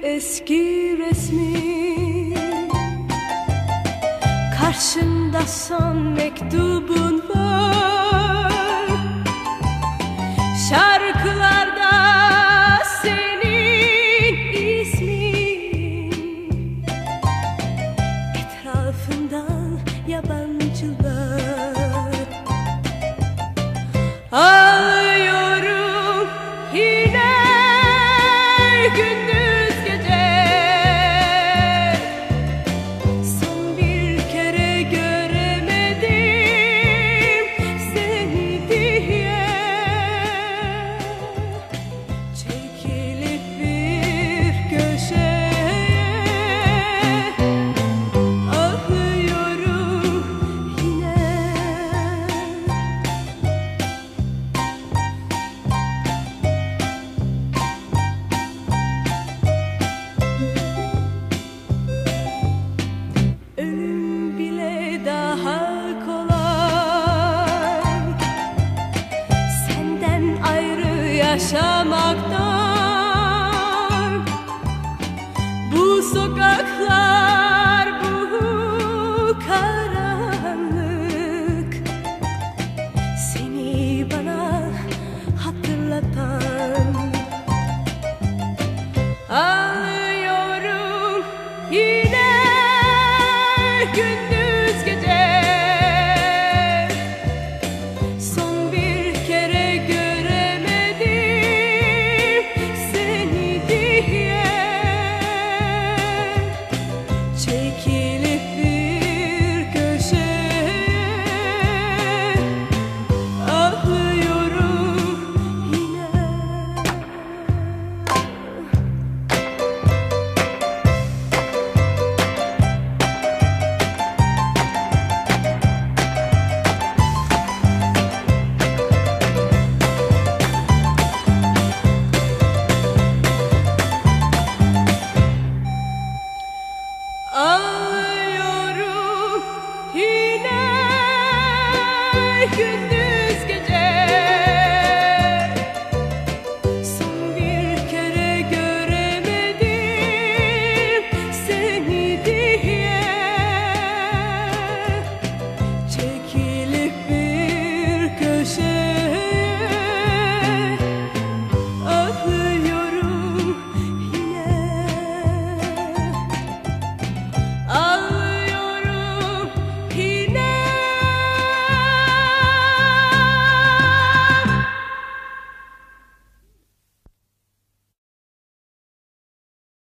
eski resmi, karşında son mektubun var. Şarkılarda senin ismin, etrafından yabancılar. Ağlıyorum yine gündüz gece, son bir kere göremedim seni diye. Çekilip bir köşeye ağlıyorum yine. Ölüm bile daha kolay senden ayrı yaşamaktan. Bu sokaklar